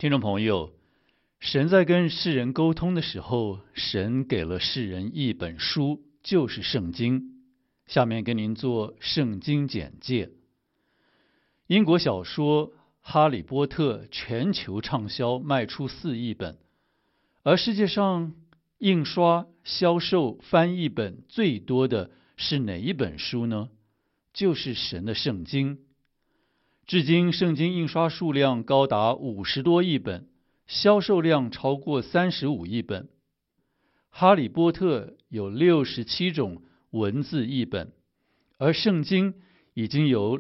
听众朋友，神在跟世人沟通的时候，神给了世人一本书，就是圣经。下面跟您做圣经简介。英国小说《哈利波特》全球畅销，卖出4亿本，而世界上印刷、销售、翻译本最多的是哪一本书呢？就是神的圣经。至今圣经印刷数量高达50多亿本，销售量超过35亿本。哈利波特有67种文字译本，而圣经已经有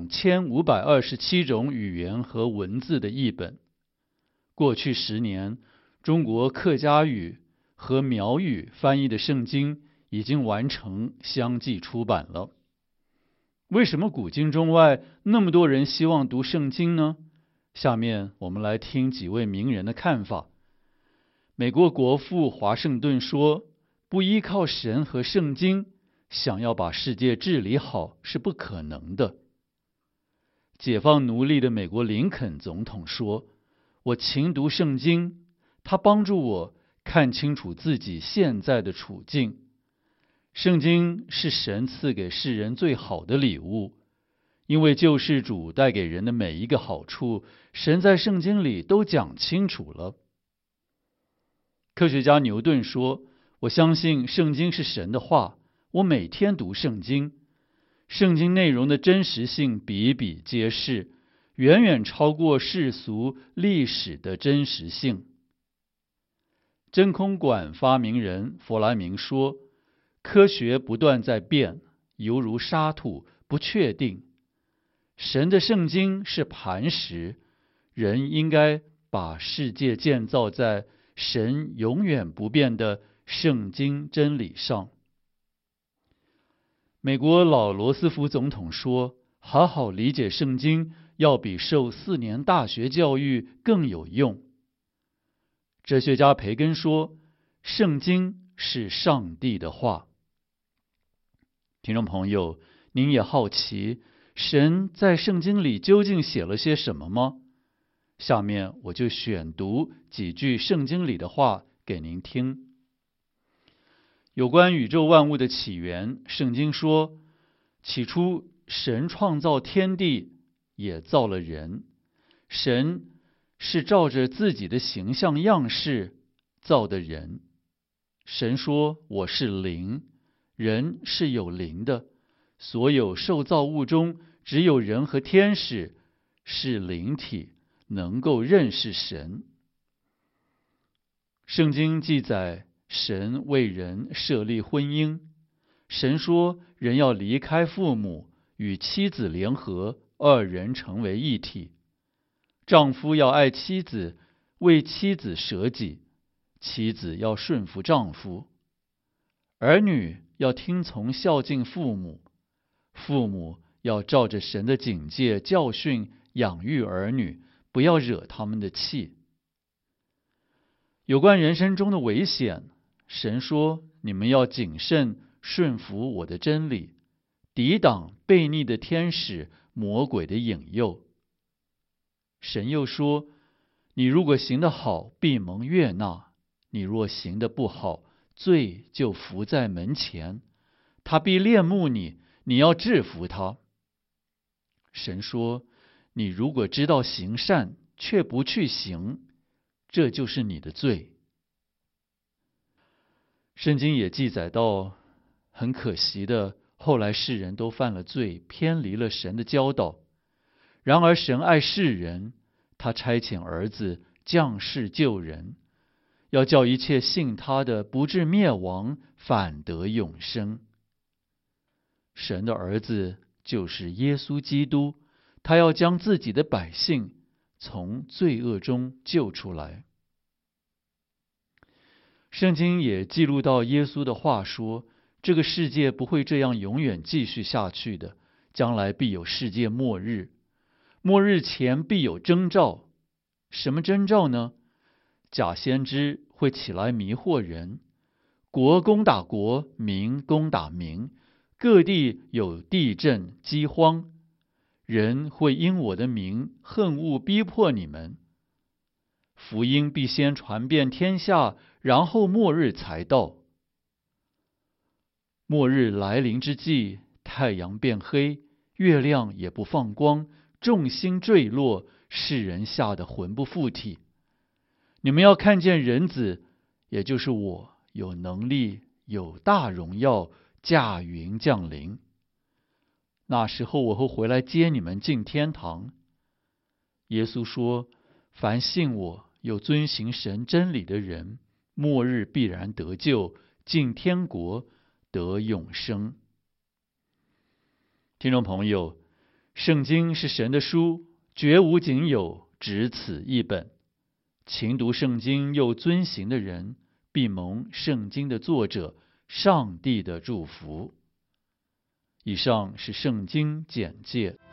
2527种语言和文字的译本。过去10年，中国客家语和苗语翻译的圣经已经完成相继出版了。为什么古今中外那么多人希望读圣经呢？下面我们来听几位名人的看法。美国国父华盛顿说，不依靠神和圣经，想要把世界治理好是不可能的。解放奴隶的美国林肯总统说，我勤读圣经，它帮助我看清楚自己现在的处境。圣经是神赐给世人最好的礼物，因为救世主带给人的每一个好处，神在圣经里都讲清楚了。科学家牛顿说，我相信圣经是神的话，我每天读圣经，圣经内容的真实性比比皆是，远远超过世俗历史的真实性。真空管发明人弗莱明说，科学不断在变，犹如沙土，不确定。神的圣经是磐石，人应该把世界建造在神永远不变的圣经真理上。美国老罗斯福总统说，好好理解圣经，要比受4年大学教育更有用。哲学家培根说，圣经是上帝的话。听众朋友，您也好奇神在圣经里究竟写了些什么吗？下面我就选读几句圣经里的话给您听。有关宇宙万物的起源，圣经说，起初神创造天地，也造了人。神是照着自己的形象样式造的人。神说，我是灵，人是有灵的，所有受造物中，只有人和天使是灵体，能够认识神。圣经记载，神为人设立婚姻。神说，人要离开父母，与妻子联合，2人成为一体。丈夫要爱妻子，为妻子舍己，妻子要顺服丈夫。儿女要听从孝敬父母，父母要照着神的警戒教训养育儿女，不要惹他们的气。有关人生中的危险，神说，你们要谨慎顺服我的真理，抵挡悖逆的天使魔鬼的引诱。神又说，你如果行得好，必蒙悦纳；你若行得不好，罪就伏在门前，他必恋慕你，你要制服他。神说，你如果知道行善，却不去行，这就是你的罪。圣经也记载到，很可惜的，后来世人都犯了罪，偏离了神的教导。然而神爱世人，他差遣儿子降世救人，要叫一切信他的不至灭亡，反得永生。神的儿子就是耶稣基督，他要将自己的百姓从罪恶中救出来。圣经也记录到耶稣的话说，这个世界不会这样永远继续下去的，将来必有世界末日。末日前必有征兆。什么征兆呢？假先知会起来迷惑人，国攻打国，民攻打民，各地有地震饥荒，人会因我的名恨恶逼迫你们。 福音必先传遍天下，然后末日才到。末日来临之际，太阳变黑，月亮也不放光，众星坠落，世人吓得魂不附体。你们要看见人子，也就是我，有能力，有大荣耀，驾云降临。那时候我会回来接你们进天堂。耶稣说，凡信我又遵行神真理的人，末日必然得救，进天国，得永生。听众朋友，圣经是神的书，绝无仅有，只此一本。勤读圣经又遵行的人，必蒙圣经的作者上帝的祝福。以上是圣经简介。